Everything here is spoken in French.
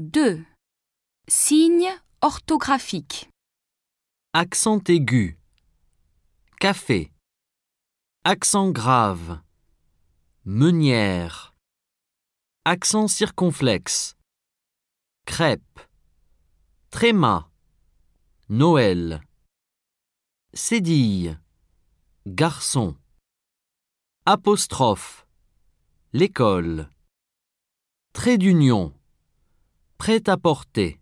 2. Signes orthographiques. Accent aigu. Café. Accent grave. Meunière. Accent circonflexe. Crêpe. Tréma. Noël. Cédille. Garçon. Apostrophe. L'école. Trait d'union. Prêt-à-porter.